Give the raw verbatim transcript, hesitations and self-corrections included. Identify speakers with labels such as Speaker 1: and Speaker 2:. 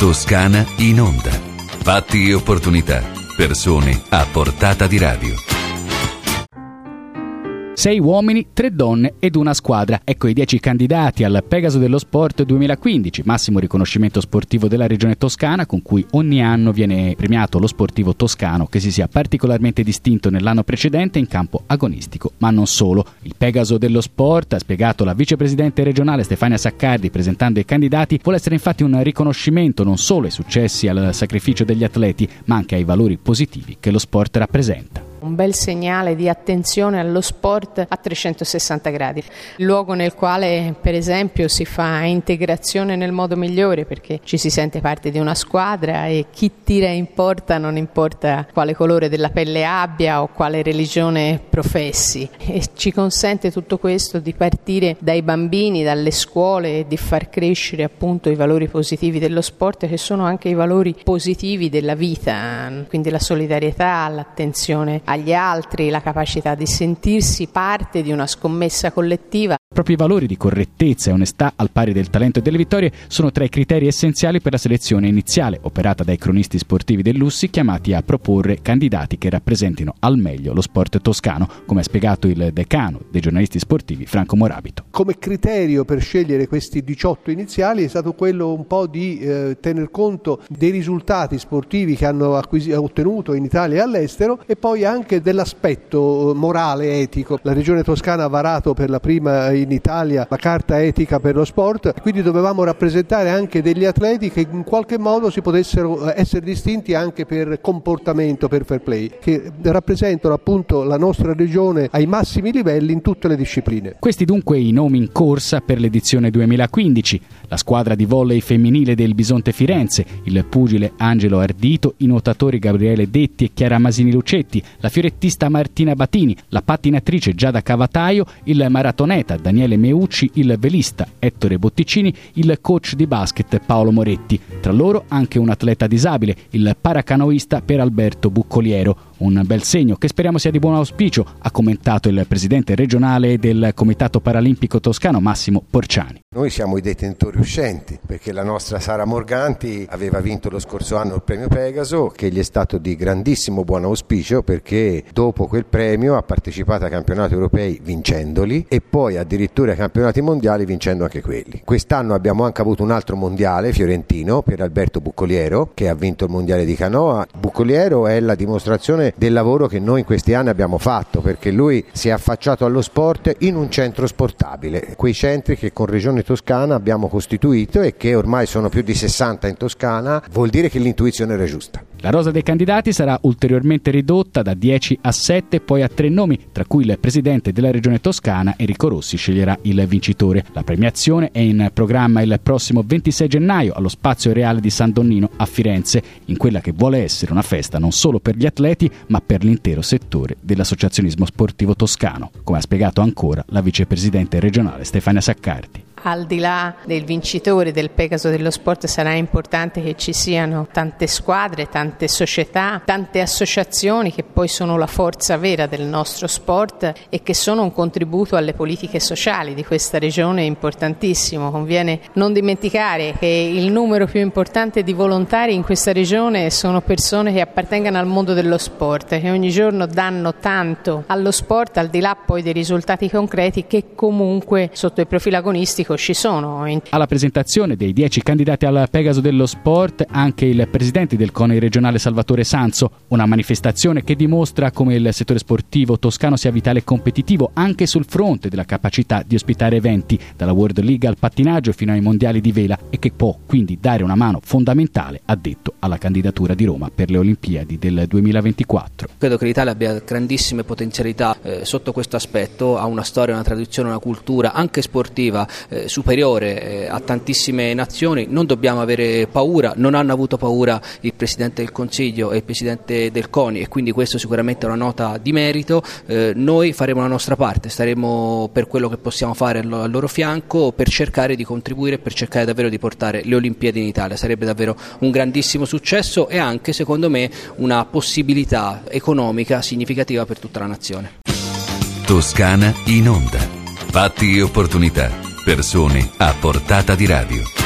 Speaker 1: Toscana in onda. Fatti e opportunità. Persone a portata di radio.
Speaker 2: Sei uomini, tre donne ed una squadra. Ecco i dieci candidati al Pegaso dello Sport duemilaquindici, massimo riconoscimento sportivo della regione toscana, con cui ogni anno viene premiato lo sportivo toscano che si sia particolarmente distinto nell'anno precedente in campo agonistico, ma non solo. Il Pegaso dello Sport, ha spiegato la vicepresidente regionale Stefania Saccardi presentando i candidati, vuole essere infatti un riconoscimento non solo ai successi e al sacrificio degli atleti, ma anche ai valori positivi che lo sport rappresenta.
Speaker 3: Un bel segnale di attenzione allo sport a trecentosessanta gradi, il luogo nel quale per esempio si fa integrazione nel modo migliore, perché ci si sente parte di una squadra e chi tira in porta non importa quale colore della pelle abbia o quale religione professi, e ci consente tutto questo di partire dai bambini, dalle scuole e di far crescere appunto i valori positivi dello sport, che sono anche i valori positivi della vita, quindi la solidarietà, l'attenzione agli altri, la capacità di sentirsi parte di una scommessa collettiva.
Speaker 2: Proprio i valori di correttezza e onestà, al pari del talento e delle vittorie, sono tra i criteri essenziali per la selezione iniziale, operata dai cronisti sportivi dell'U S S I, chiamati a proporre candidati che rappresentino al meglio lo sport toscano, come ha spiegato il decano dei giornalisti sportivi Franco Morabito.
Speaker 4: Come criterio per scegliere questi diciotto iniziali è stato quello un po' di eh, tener conto dei risultati sportivi che hanno acquis- ottenuto in Italia e all'estero, e poi anche dell'aspetto morale, etico. La regione toscana ha varato per la prima in Italia la carta etica per lo sport, quindi dovevamo rappresentare anche degli atleti che in qualche modo si potessero essere distinti anche per comportamento, per fair play, che rappresentano appunto la nostra regione ai massimi livelli in tutte le discipline.
Speaker 2: Questi dunque i nomi in corsa per l'edizione duemilaquindici: la squadra di volley femminile del Bisonte Firenze, il pugile Angelo Ardito, i nuotatori Gabriele Detti e Chiara Masini Lucetti, la fiorettista Martina Batini, la pattinatrice Giada Cavataio, il maratoneta Daniele Meucci, il velista Ettore Botticini, il coach di basket Paolo Moretti. Tra loro anche un atleta disabile, il paracanoista Per Alberto Buccoliero. Un bel segno che speriamo sia di buon auspicio, ha commentato il presidente regionale del Comitato Paralimpico Toscano Massimo Porciani.
Speaker 5: Noi siamo i detentori uscenti, perché la nostra Sara Morganti aveva vinto lo scorso anno il premio Pegaso, che gli è stato di grandissimo buon auspicio, perché dopo quel premio ha partecipato ai campionati europei vincendoli e poi addirittura ai campionati mondiali vincendo anche quelli. Quest'anno abbiamo anche avuto un altro mondiale fiorentino, Per Alberto Buccoliero, che ha vinto il mondiale di canoa. Buccoliero è la dimostrazione del lavoro che noi in questi anni abbiamo fatto, perché lui si è affacciato allo sport in un centro sportabile, quei centri che con Regione Toscana abbiamo costituito e che ormai sono più di sessanta in Toscana. Vuol dire che l'intuizione era giusta.
Speaker 2: La rosa dei candidati sarà ulteriormente ridotta da dieci a sette, poi a tre nomi, tra cui il presidente della regione toscana Enrico Rossi sceglierà il vincitore. La premiazione è in programma il prossimo ventisei gennaio allo Spazio Reale di San Donnino a Firenze, in quella che vuole essere una festa non solo per gli atleti ma per l'intero settore dell'associazionismo sportivo toscano, come ha spiegato ancora la vicepresidente regionale Stefania Saccardi.
Speaker 3: Al di là del vincitore del Pegaso dello Sport sarà importante che ci siano tante squadre, tante società, tante associazioni che poi sono la forza vera del nostro sport e che sono un contributo alle politiche sociali di questa regione importantissimo. Conviene non dimenticare che il numero più importante di volontari in questa regione sono persone che appartengono al mondo dello sport, che ogni giorno danno tanto allo sport, al di là poi dei risultati concreti che comunque sotto il profilo agonistico ci sono.
Speaker 2: Alla presentazione dei dieci candidati al Pegaso dello Sport anche il presidente del CONI regionale Salvatore Sanzo, una manifestazione che dimostra come il settore sportivo toscano sia vitale e competitivo anche sul fronte della capacità di ospitare eventi, dalla World League al pattinaggio fino ai mondiali di vela, e che può quindi dare una mano fondamentale, ha detto, alla candidatura di Roma per le Olimpiadi del duemilaventiquattro.
Speaker 6: Credo che l'Italia abbia grandissime potenzialità eh, sotto questo aspetto, ha una storia, una tradizione, una cultura anche sportiva eh, superiore eh, a tantissime nazioni. Non dobbiamo avere paura, non hanno avuto paura il Presidente del Consiglio e il Presidente del CONI, e quindi questo sicuramente è una nota di merito. Eh, noi faremo la nostra parte, staremo per quello che possiamo fare al, al loro fianco per cercare di contribuire, per cercare davvero di portare le Olimpiadi in Italia. Sarebbe davvero un grandissimo successo e anche, secondo me, una possibilità economica significativa per tutta la nazione.
Speaker 1: Toscana in onda. Fatti e opportunità. Persone a portata di radio.